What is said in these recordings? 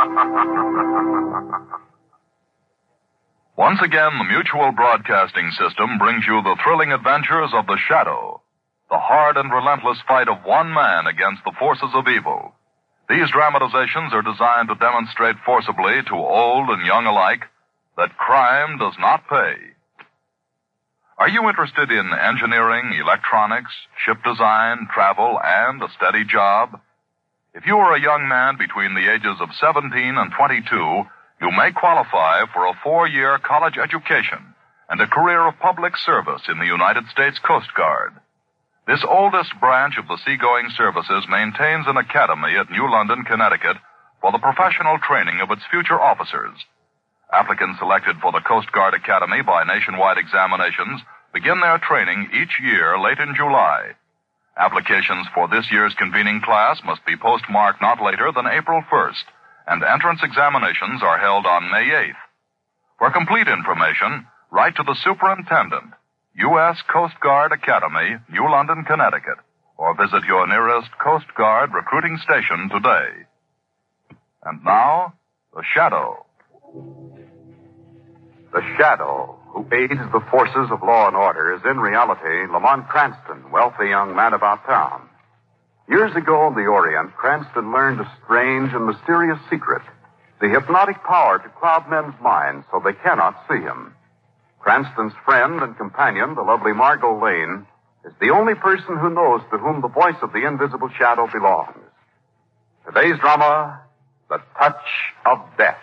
Once again, the Mutual Broadcasting System brings you the thrilling adventures of The Shadow, the hard and relentless fight of one man against the forces of evil. These dramatizations are designed to demonstrate forcibly to old and young alike that crime does not pay. Are you interested in engineering, electronics, ship design, travel, and a steady job? If you are a young man between the ages of 17 and 22, you may qualify for a 4-year college education and a career of public service in the United States Coast Guard. This oldest branch of the seagoing services maintains an academy at New London, Connecticut, for the professional training of its future officers. Applicants selected for the Coast Guard Academy by nationwide examinations begin their training each year late in July. Applications for this year's convening class must be postmarked not later than April 1st, and entrance examinations are held on May 8th. For complete information, write to the Superintendent, U.S. Coast Guard Academy, New London, Connecticut, or visit your nearest Coast Guard recruiting station today. And now, The Shadow. The Shadow, who aids the forces of law and order, is in reality Lamont Cranston, wealthy young man about town. Years ago in the Orient, Cranston learned a strange and mysterious secret, the hypnotic power to cloud men's minds so they cannot see him. Cranston's friend and companion, the lovely Margot Lane, is the only person who knows to whom the voice of the invisible shadow belongs. Today's drama, The Touch of Death.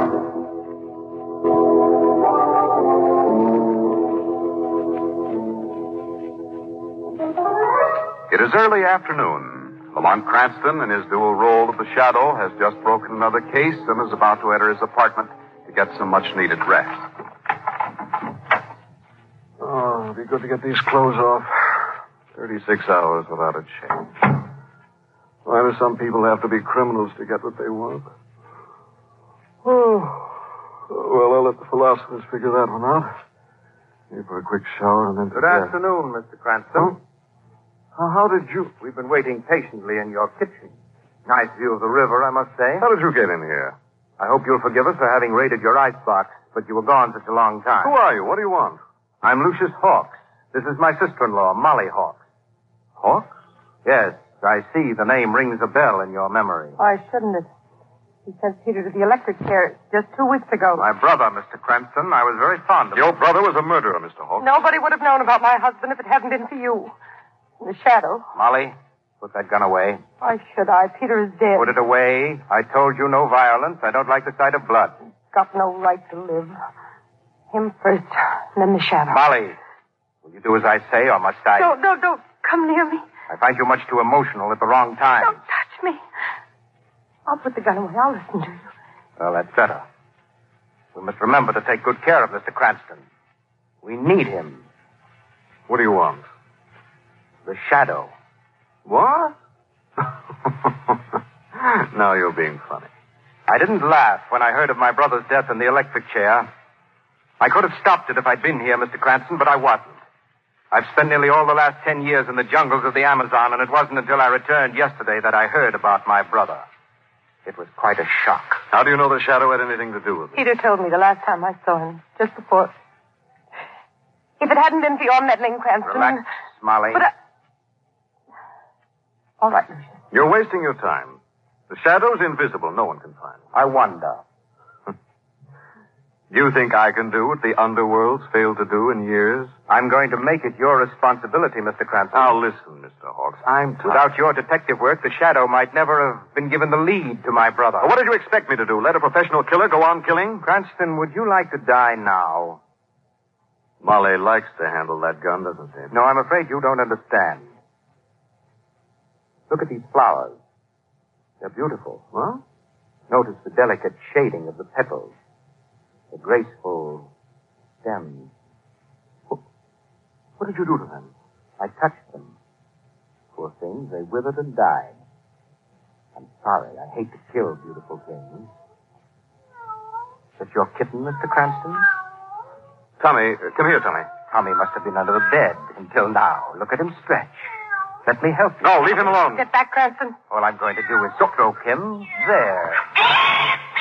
It is early afternoon. Lamont Cranston, in his dual role of the Shadow, has just broken another case and is about to enter his apartment to get some much-needed rest. Oh, it'd be good to get these clothes off. 36 hours without a change. Why do some people have to be criminals to get what they want? Oh, well, I'll let the philosophers figure that one out. Here for a quick shower and then... Good afternoon, Mr. Cranston. Huh? How did you... We've been waiting patiently in your kitchen. Nice view of the river, I must say. How did you get in here? I hope you'll forgive us for having raided your icebox, but you were gone such a long time. Who are you? What do you want? I'm Lucius Hawks. This is my sister-in-law, Molly Hawks. Hawks? Yes, I see the name rings a bell in your memory. Why shouldn't it? He sent Peter to the electric chair just 2 weeks ago. My brother, Mr. Cranston. I was very fond of him. Your brother was a murderer, Mr. Hawks. Nobody would have known about my husband if it hadn't been for you. In the shadow. Molly, put that gun away. Why should I? Peter is dead. Put it away. I told you no violence. I don't like the sight of blood. He's got no right to live. Him first, and then the shadow. Molly, will you do as I say, or must I? Don't come near me. I find you much too emotional at the wrong time. Don't touch me. I'll put the gun away. I'll listen to you. Well, that's better. We must remember to take good care of Mr. Cranston. We need him. What do you want? The shadow. What? Now you're being funny. I didn't laugh when I heard of my brother's death in the electric chair. I could have stopped it if I'd been here, Mr. Cranston, but I wasn't. I've spent nearly all the last 10 years in the jungles of the Amazon, and it wasn't until I returned yesterday that I heard about my brother. It was quite a shock. How do you know the shadow had anything to do with it? Peter told me the last time I saw him, just before. If it hadn't been for your meddling, Cranston... Relax, Molly. But all right, Lucius. You're wasting your time. The shadow's invisible. No one can find it. I wonder. Do you think I can do what the underworld's failed to do in years? I'm going to make it your responsibility, Mr. Cranston. Now, listen, Mr. Hawks. I'm tired. Without your detective work, the shadow might never have been given the lead to my brother. Well, what did you expect me to do? Let a professional killer go on killing? Cranston, would you like to die now? Molly likes to handle that gun, doesn't she? No, I'm afraid you don't understand. Look at these flowers. They're beautiful. Huh? Notice the delicate shading of the petals. The graceful stems. What did you do to them? I touched them. Poor things, they withered and died. I'm sorry. I hate to kill beautiful things. Is that your kitten, Mr. Cranston? Tommy, come here, Tommy. Tommy must have been under the bed until now. Look at him stretch. Let me help you. No, leave him alone. Get back, Cranston. All I'm going to do is stroke him. There.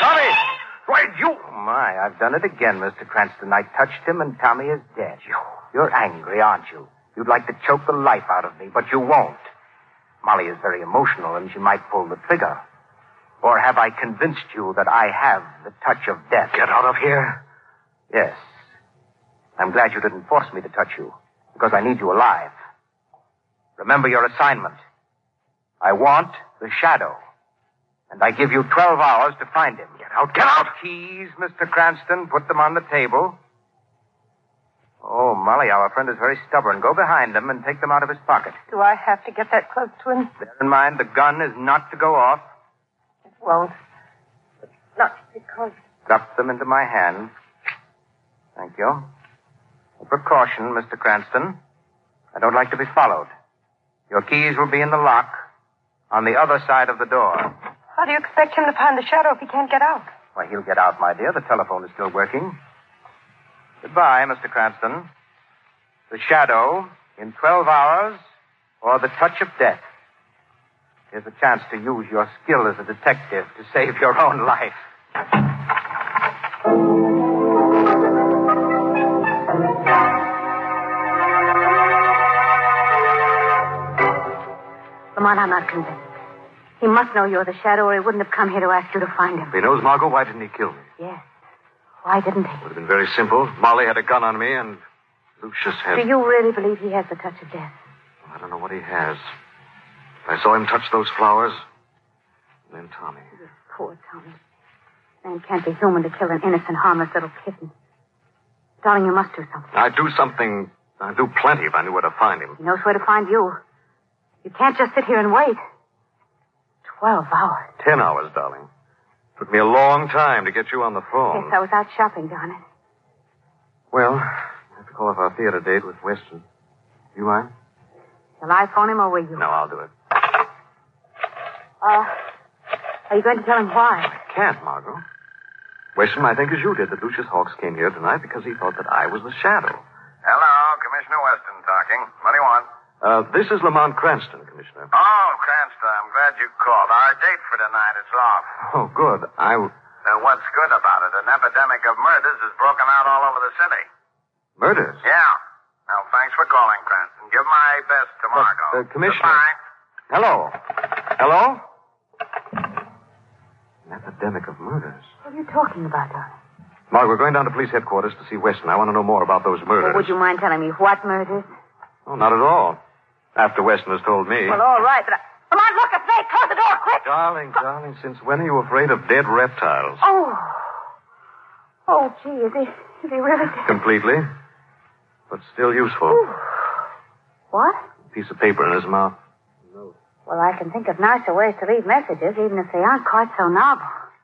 Why, you... Oh, my, I've done it again, Mr. Cranston. I touched him, and Tommy is dead. You're angry, aren't you? You'd like to choke the life out of me, but you won't. Molly is very emotional, and she might pull the trigger. Or have I convinced you that I have the touch of death? Get out of here. Yes. I'm glad you didn't force me to touch you, because I need you alive. Remember your assignment. I want the shadow. And I give you 12 hours to find him. Get out, get out! Keys, Mr. Cranston. Put them on the table. Oh, Molly, our friend is very stubborn. Go behind him and take them out of his pocket. Do I have to get that close to him? Bear in mind, the gun is not to go off. It won't. But not because... Drop them into my hand. Thank you. A precaution, Mr. Cranston. I don't like to be followed. Your keys will be in the lock on the other side of the door. How do you expect him to find the shadow if he can't get out? Why, he'll get out, my dear. The telephone is still working. Goodbye, Mr. Cranston. The shadow in 12 hours or the touch of death. Here's a chance to use your skill as a detective to save your own life. Lamont, I'm not convinced. He must know you're the shadow, or he wouldn't have come here to ask you to find him. If he knows Margot, why didn't he kill me? Yes. Why didn't he? It would have been very simple. Molly had a gun on me, and Lucius had... Do you really believe he has the touch of death? I don't know what he has. I saw him touch those flowers. And then Tommy. Yes, poor Tommy. Man can't be human to kill an innocent, harmless little kitten. Darling, you must do something. I'd do something. I'd do plenty if I knew where to find him. He knows where to find you. You can't just sit here and wait. 12 hours. 10 hours, darling. Took me a long time to get you on the phone. Yes, I was out shopping, darn it. Well, I have to call off our theater date with Weston. You mind? Shall I phone him or will you? No, I'll do it. Are you going to tell him why? I can't, Margot. Weston, I think as you did, that Lucius Hawks came here tonight because he thought that I was the shadow. Hello, Commissioner Weston talking. What do you want? This is Lamont Cranston, Commissioner. Oh, Cranston, I'm glad you called. Our date for tonight is off. Oh, good. What's good about it? An epidemic of murders has broken out all over the city. Murders? Yeah. Well, thanks for calling, Cranston. Give my best to Margot. Commissioner. Goodbye. Hello? Hello? An epidemic of murders. What are you talking about, darling? Mark, we're going down to police headquarters to see Weston. I want to know more about those murders. Well, would you mind telling me what murders? Oh, not at all. After Weston has told me. Well, all right, but Come on, look, it's late. Close the door, quick. Darling, since when are you afraid of dead reptiles? Oh, gee, is he really dead? Completely. But still useful. Ooh. What? A piece of paper in his mouth. Well, I can think of nicer ways to leave messages, even if they aren't quite so novel.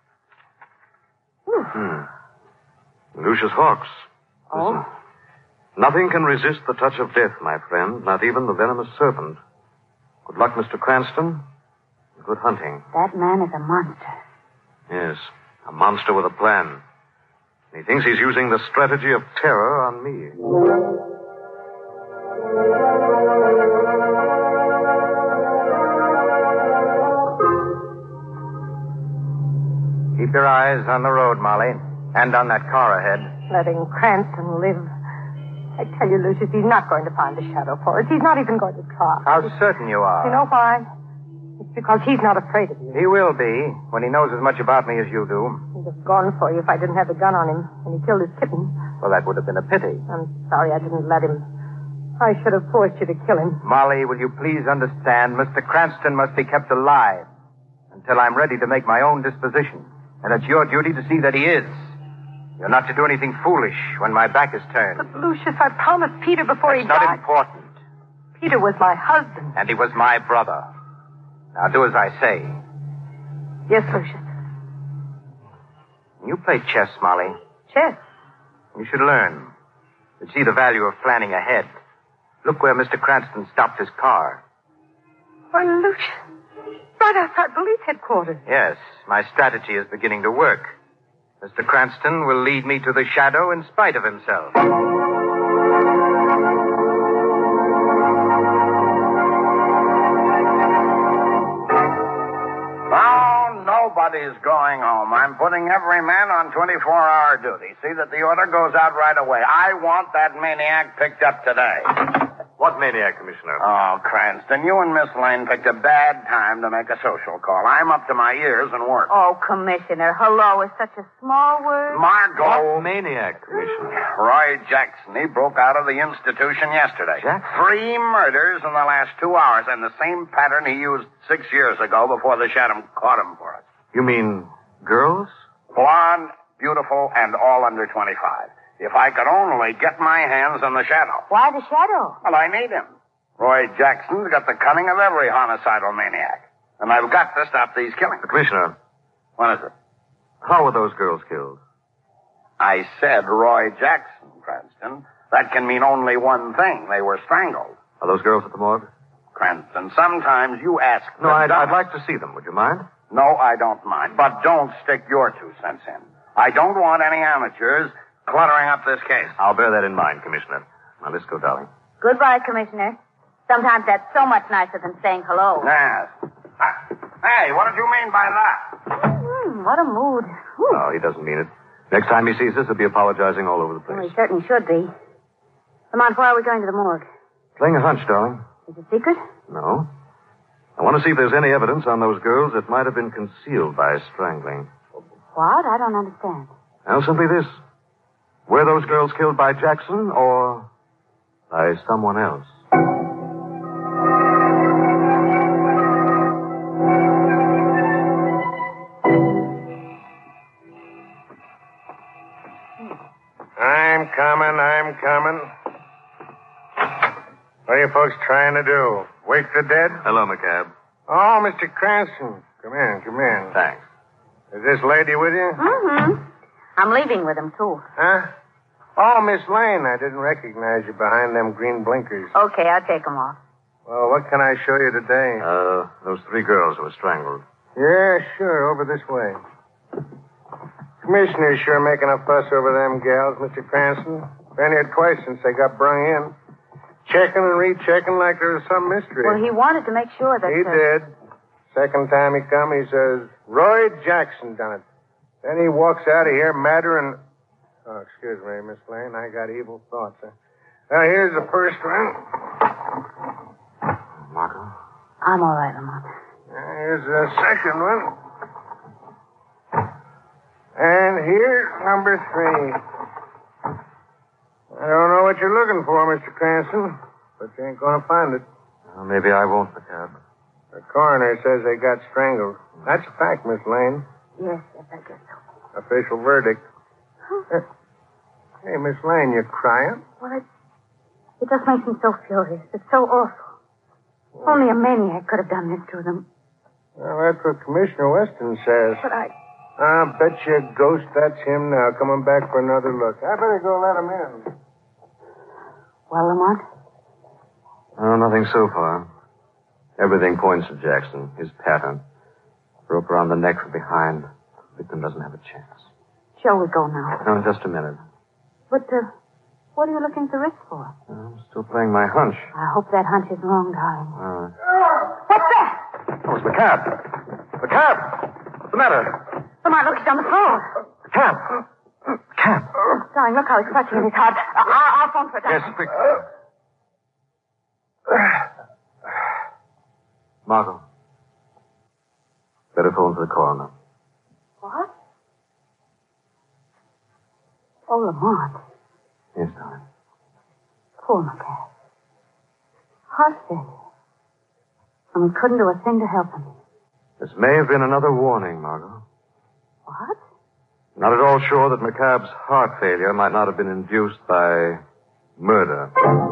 Lucius Hawks. Oh? Listen. Nothing can resist the touch of death, my friend, not even the venomous serpent. Good luck, Mr. Cranston. Good hunting. That man is a monster. Yes, a monster with a plan. He thinks he's using the strategy of terror on me. Keep your eyes on the road, Molly, and on that car ahead. Letting Cranston live. I tell you, Lucius, he's not going to find the shadow for us. He's not even going to try. How certain you are. You know why? It's because he's not afraid of you. He will be, when he knows as much about me as you do. He'd have gone for you if I didn't have the gun on him when he killed his kitten. Well, that would have been a pity. I'm sorry I didn't let him. I should have forced you to kill him. Molly, will you please understand, Mr. Cranston must be kept alive until I'm ready to make my own disposition. And it's your duty to see that he is. You're not to do anything foolish when my back is turned. But, Lucius, I promised Peter before he died. It's not important. Peter was my husband. And he was my brother. Now do as I say. Yes, Lucius. You play chess, Molly. Chess? You should learn. To see the value of planning ahead. Look where Mr. Cranston stopped his car. Why, Lucius, right outside police headquarters. Yes, my strategy is beginning to work. Mr. Cranston will lead me to the shadow in spite of himself. Oh, no Nobody's going home. I'm putting every man on 24-hour duty. See that the order goes out right away. I want that maniac picked up today. What maniac, Commissioner? Oh, Cranston, you and Miss Lane picked a bad time to make a social call. I'm up to my ears in work. Oh, Commissioner, hello is such a small word. Margot. What maniac, Commissioner? Roy Jackson. He broke out of the institution yesterday. Jackson? 3 murders in the last 2 hours, and the same pattern he used 6 years ago before the Shadow caught him for us. You mean girls? Blonde, beautiful, and all under 25. If I could only get my hands on the Shadow. Why the Shadow? Well, I need him. Roy Jackson's got the cunning of every homicidal maniac. And I've got to stop these killings. Commissioner, What is it? how were those girls killed? I said Roy Jackson, Cranston. That can mean only one thing. They were strangled. Are those girls at the morgue? Cranston, sometimes you ask... No, I'd like to see them. Would you mind? No, I don't mind. But don't stick your 2 cents in. I don't want any amateurs cluttering up this case. I'll bear that in mind, Commissioner. Now, let's go, darling. Goodbye, Commissioner. Sometimes that's so much nicer than saying hello. Yes. Hey, what did you mean by that? What a mood. Whew. No, he doesn't mean it. Next time he sees us, he'll be apologizing all over the Well, place. he certainly should be. Lamont, why are we going to the morgue? Playing a hunch, darling. Is it secret? No. I want to see if there's any evidence on those girls that might have been concealed by strangling. What? I don't understand. Now, simply this. Were those girls killed by Jackson or by someone else? I'm coming. What are you folks trying to do? Wake the dead? Hello, McCabe. Oh, Mr. Cranston. Come in. Thanks. Is this lady with you? Mm-hmm. I'm leaving with him, too. Huh? Oh, Miss Lane, I didn't recognize you behind them green blinkers. Okay, I'll take him off. Well, what can I show you today? Those 3 girls who were strangled. Yeah, sure. Over this way. Commissioner's sure making a fuss over them gals, Mr. Cranston. Been here twice since they got brung in. Checking and rechecking like there was some mystery. Well, he wanted to make sure that... He did. Second time he come, he says, Roy Jackson done it. Then he walks out of here madder and... Oh, excuse me, Miss Lane. I got evil thoughts. Now, here's the first one. Marco? I'm all right, Lamont. Here's the second one. And here's number 3. I don't know what you're looking for, Mr. Cranston, but you ain't going to find it. Well, maybe I won't, McCabe. The coroner says they got strangled. That's a fact, Miss Lane. Yes, I guess so. Official verdict. Hey, Miss Lane, you crying? Well, it just makes me so furious. It's so awful. Only a maniac could have done this to them. Well, that's what Commissioner Weston says. But I'll bet you a ghost that's him now, coming back for another look. I better go let him in. Well, Lamont? Oh, nothing so far. Everything points to Jackson, his pattern. Rope around the neck from behind. The victim doesn't have a chance. Shall we go now? No, just a minute. But, what are you looking at the wrist for? I'm still playing my hunch. I hope that hunch is wrong, darling. What's that? Oh, it's McCabe. McCabe! What's the matter? Lamont, look, he's on the floor. McCabe! McCabe! Darling, look how he's clutching at his heart. I'll phone for a doctor. Yes, quick. Margot. Better phone for the coroner. What? Oh, Lamont. Yes, darling. Poor McCabe. Heart failure. And we couldn't do a thing to help him. This may have been another warning, Margot. What? Not at all sure that McCabe's heart failure might not have been induced by murder.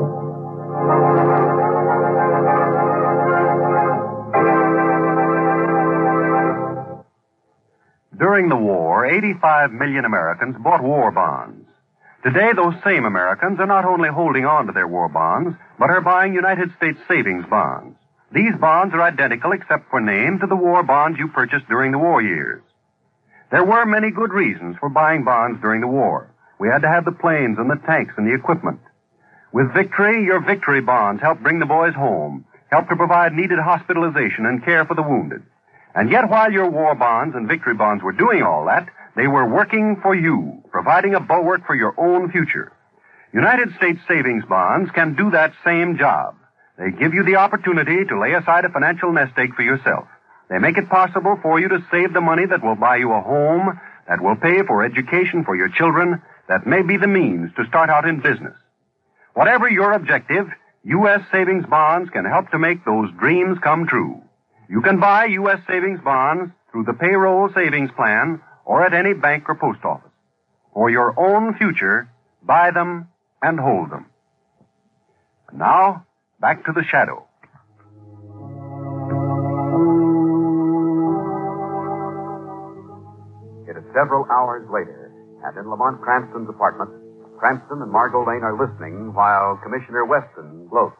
During the war, 85 million Americans bought war bonds. Today, those same Americans are not only holding on to their war bonds, but are buying United States savings bonds. These bonds are identical, except for name, to the war bonds you purchased during the war years. There were many good reasons for buying bonds during the war. We had to have the planes and the tanks and the equipment. With victory, your victory bonds helped bring the boys home, helped to provide needed hospitalization and care for the wounded. And yet, while your war bonds and victory bonds were doing all that, they were working for you, providing a bulwark for your own future. United States savings bonds can do that same job. They give you the opportunity to lay aside a financial nest egg for yourself. They make it possible for you to save the money that will buy you a home, that will pay for education for your children, that may be the means to start out in business. Whatever your objective, U.S. savings bonds can help to make those dreams come true. You can buy U.S. savings bonds through the payroll savings plan or at any bank or post office. For your own future, buy them and hold them. And now, back to the shadow. It is several hours later, and in Lamont Cranston's apartment, Cranston and Margot Lane are listening while Commissioner Weston gloats.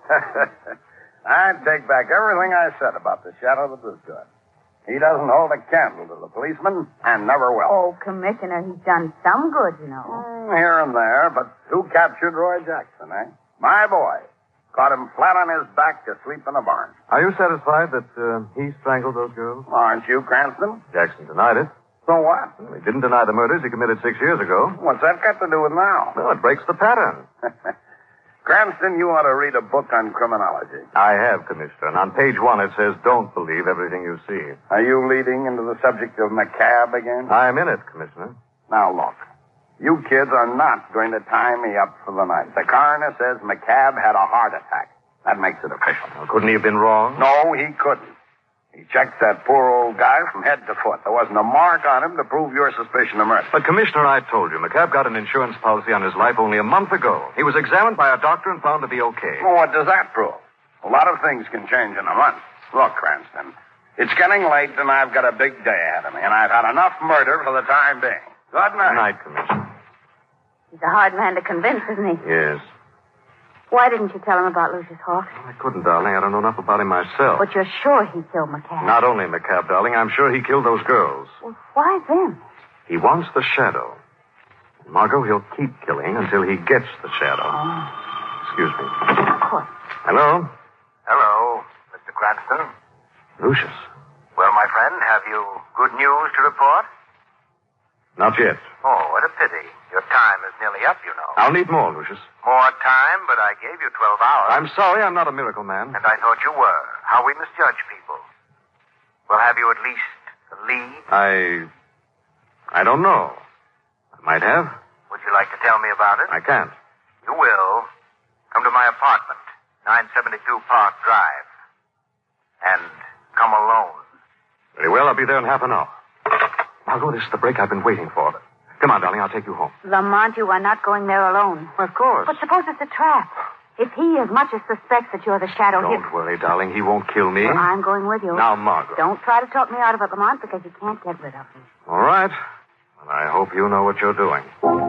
I'd take back everything I said about the shadow that was good. He doesn't hold a candle to the policeman, and never will. Oh, Commissioner, he's done some good, you know. Here and there, but who captured Roy Jackson, eh? My boy. Caught him flat on his back asleep in a barn. Are you satisfied that he strangled those girls? Aren't you, Cranston? Jackson denied it. So what? Well, he didn't deny the murders he committed 6 years ago. What's that got to do with now? No, it breaks the pattern. Cranston, you ought to read a book on criminology. I have, Commissioner, and on page 1 it says, don't believe everything you see. Are you leading into the subject of McCabe again? I am in it, Commissioner. Now, look. You kids are not going to tie me up for the night. The coroner says McCabe had a heart attack. That makes it official. Well, couldn't he have been wrong? No, he couldn't. He checked that poor old guy from head to foot. There wasn't a mark on him to prove your suspicion of murder. But, Commissioner, I told you, McCabe got an insurance policy on his life only a month ago. He was examined by a doctor and found to be okay. Well, what does that prove? A lot of things can change in a month. Look, Cranston, it's getting late and I've got a big day ahead of me, and I've had enough murder for the time being. Good night. Good night, Commissioner. He's a hard man to convince, isn't he? Yes. Why didn't you tell him about Lucius Hawk? I couldn't, darling. I don't know enough about him myself. But you're sure he killed McCabe. Not only McCabe, darling. I'm sure he killed those girls. Well, why them? He wants the shadow. Margot, he'll keep killing until he gets the shadow. Oh. Excuse me. Of course. Hello? Hello, Mr. Cranston. Lucius. Well, my friend, have you good news to report? Not yet. Oh, what a pity. Your time is nearly up, you know. I'll need more, Lucius. More time, but I gave you 12 hours. I'm sorry, I'm not a miracle man. And I thought you were. How we misjudge people. Well, have you at least a lead? I don't know. I might have. Would you like to tell me about it? I can't. You will. Come to my apartment, 972 Park Drive. And come alone. Very well, I'll be there in half an hour. Margot, this is the break I've been waiting for. Come on, darling, I'll take you home. Lamont, you are not going there alone. Of course. But suppose it's a trap. If he as much as suspects that you're the shadow... Don't worry, darling. He won't kill me. Well, I'm going with you. Now, Margot. Don't try to talk me out of it, Lamont, because you can't get rid of me. All right. Well, I hope you know what you're doing.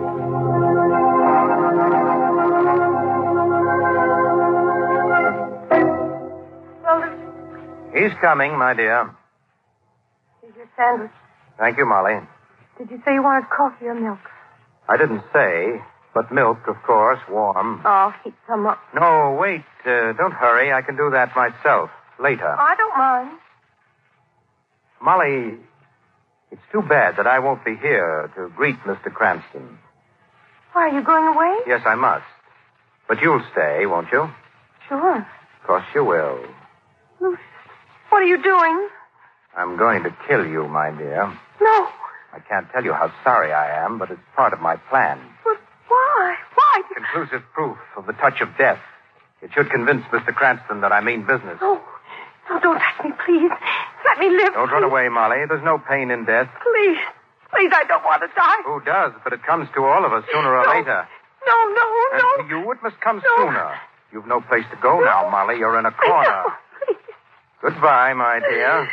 He's coming, my dear. Here's your sandwich. Thank you, Molly. Did you say you wanted coffee or milk? I didn't say, but milk, of course, warm. Oh, heat some up. No, wait. Don't hurry. I can do that myself later. I don't mind. Molly, it's too bad that I won't be here to greet Mr. Cranston. Why, are you going away? Yes, I must. But you'll stay, won't you? Sure. Of course you will. Lucius, what are you doing? I'm going to kill you, my dear. No. I can't tell you how sorry I am, but it's part of my plan. But why? Why? Conclusive proof of the touch of death. It should convince Mr. Cranston that I mean business. No, don't touch me, please. Let me live. Don't run away, Molly. There's no pain in death. Please. Please, I don't want to die. Who does? But it comes to all of us sooner or later. No. And to you, it must come sooner. You've no place to go now, Molly. You're in a corner. No, please. Goodbye, my dear.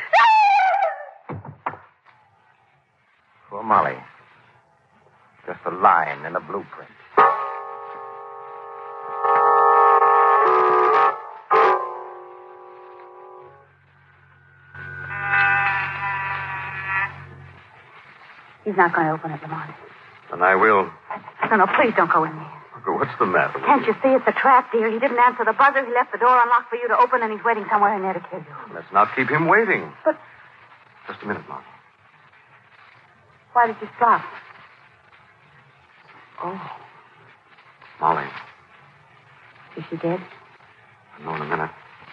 Poor Molly. Just a line in a blueprint. He's not going to open it, Lamont. And I will. No, please don't go in there. What's the matter with Can't you see it's a trap, dear? He didn't answer the buzzer. He left the door unlocked for you to open, and he's waiting somewhere in there to kill you. Let's not keep him waiting. But Just a minute, Molly. Why did you stop? Oh. Molly. Is she dead? I'll know in a minute.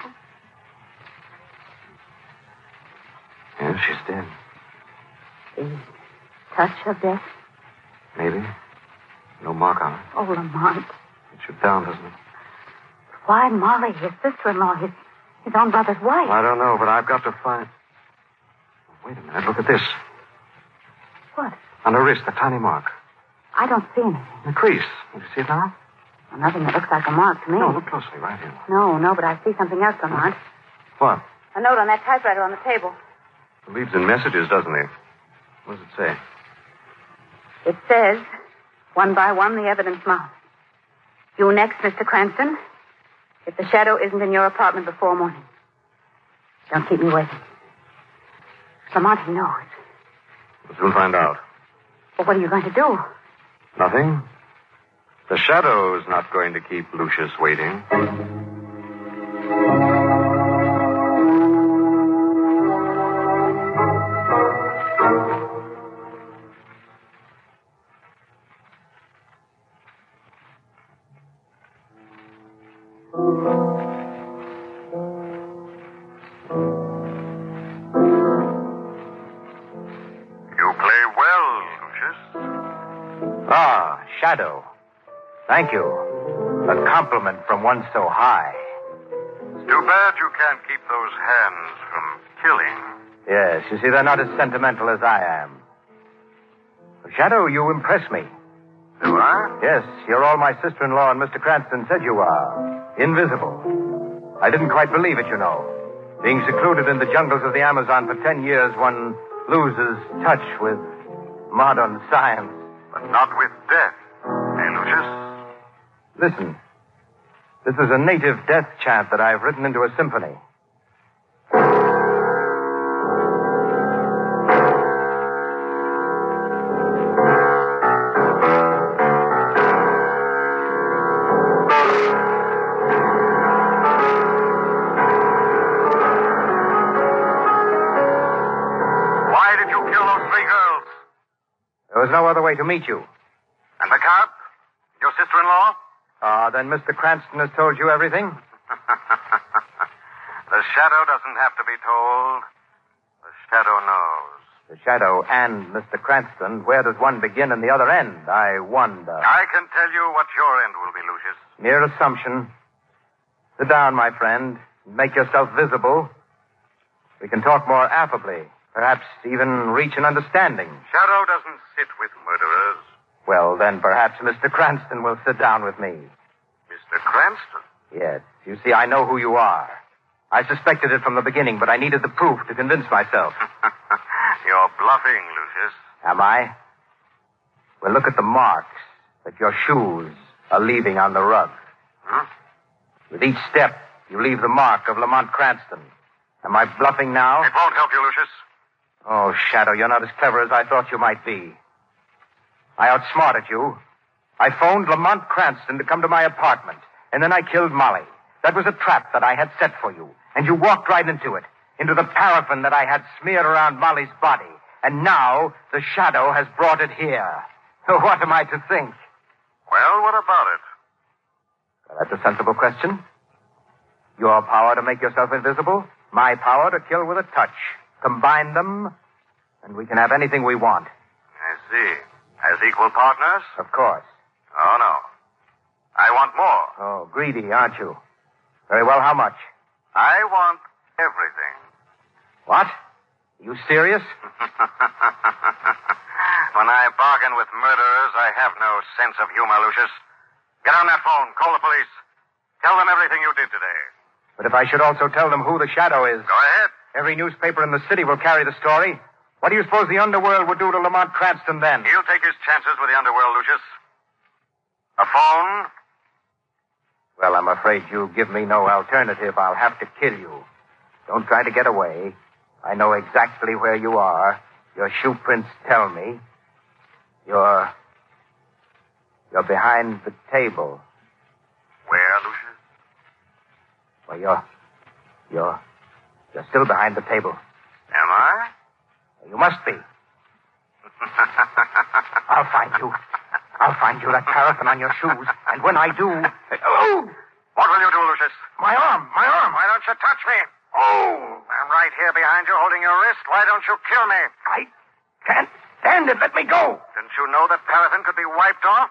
Yes, she's dead. The touch of death? Maybe. No mark on her. Oh, Lamont. It should down, doesn't it? Why Molly, his sister-in-law, his own brother's wife? I don't know, but I've got to find... Wait a minute. Look at this. What? On her wrist, a tiny mark. I don't see anything. The crease. You see it now? Well, nothing that looks like a mark to me. No, look closely, right here. No, but I see something else, Lamont. What? A note on that typewriter on the table. It leaves in messages, doesn't he? What does it say? It says, one by one, the evidence mounts. You next, Mr. Cranston. If the shadow isn't in your apartment before morning, don't keep me waiting. Lamont, he knows. We'll soon find out. Well, what are you going to do? Nothing. The shadow's not going to keep Lucius waiting. Shadow. Thank you. A compliment from one so high. It's too bad you can't keep those hands from killing. Yes, you see, they're not as sentimental as I am. Shadow, you impress me. Do I? Yes, you're all my sister-in-law and Mr. Cranston said you are. Invisible. I didn't quite believe it, you know. Being secluded in the jungles of the Amazon for 10 years, one loses touch with modern science. But not with death. Hey, Lucius? Listen. This is a native death chant that I've written into a symphony. Why did you kill those 3 girls? There was no other way to meet you. And the Count? Your sister-in-law? Then Mr. Cranston has told you everything? The shadow doesn't have to be told. The shadow knows. The shadow and Mr. Cranston, where does one begin and the other end? I wonder. I can tell you what your end will be, Lucius. Mere assumption. Sit down, my friend. Make yourself visible. We can talk more affably. Perhaps even reach an understanding. Shadow doesn't sit with murderers. Well, then perhaps Mr. Cranston will sit down with me. Mr. Cranston? Yes. You see, I know who you are. I suspected it from the beginning, but I needed the proof to convince myself. You're bluffing, Lucius. Am I? Well, look at the marks that your shoes are leaving on the rug. Huh? With each step, you leave the mark of Lamont Cranston. Am I bluffing now? It won't help you, Lucius. Oh, Shadow, you're not as clever as I thought you might be. I outsmarted you. I phoned Lamont Cranston to come to my apartment, and then I killed Molly. That was a trap that I had set for you, and you walked right into it, into the paraffin that I had smeared around Molly's body. And now the shadow has brought it here. What am I to think? Well, what about it? That's a sensible question. Your power to make yourself invisible, my power to kill with a touch. Combine them, and we can have anything we want. I see. As equal partners? Of course. Oh, no. I want more. Oh, greedy, aren't you? Very well, how much? I want everything. What? Are you serious? When I bargain with murderers, I have no sense of humor, Lucius. Get on that phone. Call the police. Tell them everything you did today. But if I should also tell them who the shadow is... Go ahead. Every newspaper in the city will carry the story. What do you suppose the underworld would do to Lamont Cranston then? He'll take his chances with the underworld, Lucius. A phone? Well, I'm afraid you give me no alternative. I'll have to kill you. Don't try to get away. I know exactly where you are. Your shoe prints tell me. You're behind the table. Where, Lucius? Well, you're still behind the table. Am I? You must be. I'll find you. I'll find you that paraffin on your shoes. And when I do... Oh! What will you do, Lucius? My arm. Why don't you touch me? Oh! I'm right here behind you holding your wrist. Why don't you kill me? I can't stand it. Let me go. Didn't you know that paraffin could be wiped off?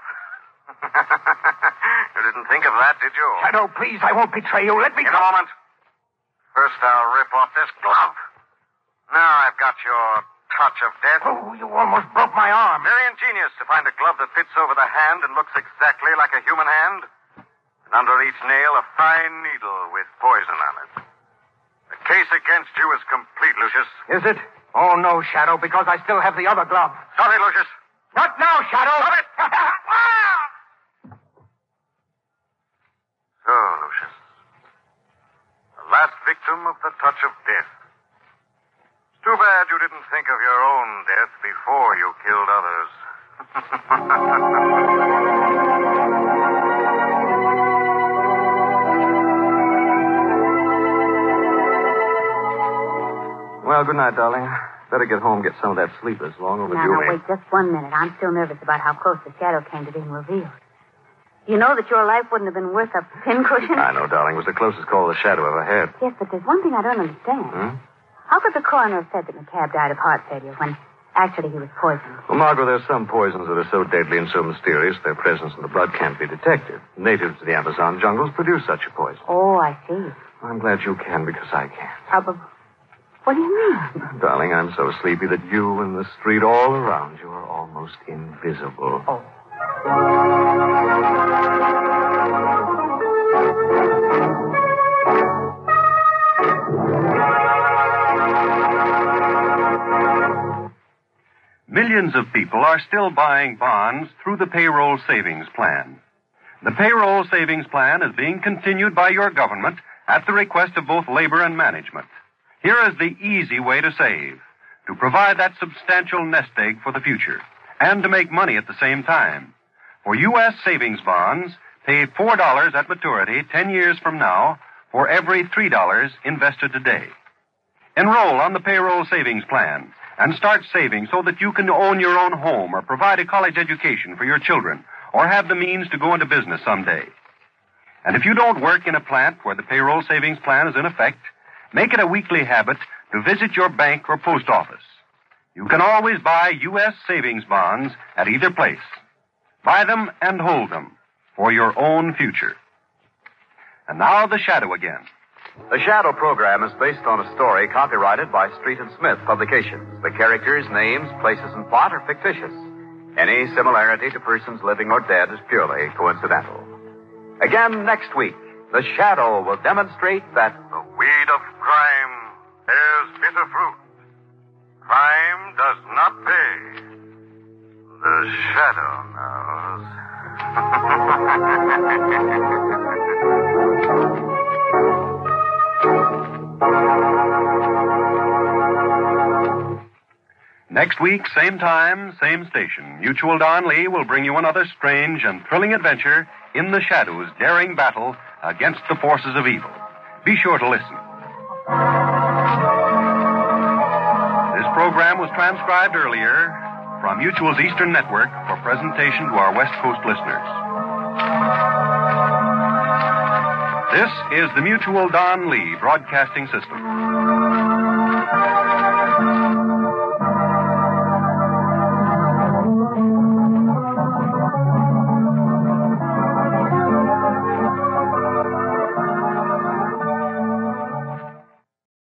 You didn't think of that, did you? Shadow, please, I won't betray you. Let me In a moment. First, I'll rip off this glove. Now I've got your touch of death. Oh, you almost broke my arm. Very ingenious to find a glove that fits over the hand and looks exactly like a human hand. And under each nail, a fine needle with poison on it. The case against you is complete, Lucius. Is it? Oh, no, Shadow, because I still have the other glove. Stop it, Lucius. Not now, Shadow. Stop it. So, Lucius. The last victim of the touch of death. It's too bad you didn't think of your own death before you killed others. Well, good night, darling. Better get home, get some of that sleep. It's long overdue. Now, wait just 1 minute. I'm still nervous about how close the shadow came to being revealed. You know that your life wouldn't have been worth a pincushion? I know, darling. It was the closest call the shadow ever had. Yes, but there's one thing I don't understand. How could the coroner have said that McCabe died of heart failure when actually he was poisoned? Well, Margot, there's some poisons that are so deadly and so mysterious their presence in the blood can't be detected. Natives to the Amazon jungles produce such a poison. Oh, I see. I'm glad you can because I can't. Probably. What do you mean? Darling, I'm so sleepy that you and the street all around you are almost invisible. Oh. Millions of people are still buying bonds through the payroll savings plan. The payroll savings plan is being continued by your government at the request of both labor and management. Here is the easy way to save, to provide that substantial nest egg for the future, and to make money at the same time. For U.S. savings bonds, pay $4 at maturity 10 years from now for every $3 invested today. Enroll on the payroll savings plan and start saving so that you can own your own home or provide a college education for your children or have the means to go into business someday. And if you don't work in a plant where the payroll savings plan is in effect, make it a weekly habit to visit your bank or post office. You can always buy U.S. savings bonds at either place. Buy them and hold them for your own future. And now the shadow again. The Shadow program is based on a story copyrighted by Street and Smith Publications. The characters, names, places, and plot are fictitious. Any similarity to persons living or dead is purely coincidental. Again next week, The Shadow will demonstrate that the weed of crime bears bitter fruit. Crime does not pay. The Shadow knows. Next week, same time, same station, Mutual Don Lee will bring you another strange and thrilling adventure in the Shadow's daring battle against the forces of evil. Be sure to listen. This program was transcribed earlier from Mutual's Eastern Network for presentation to our West Coast listeners. This is the Mutual Don Lee Broadcasting System.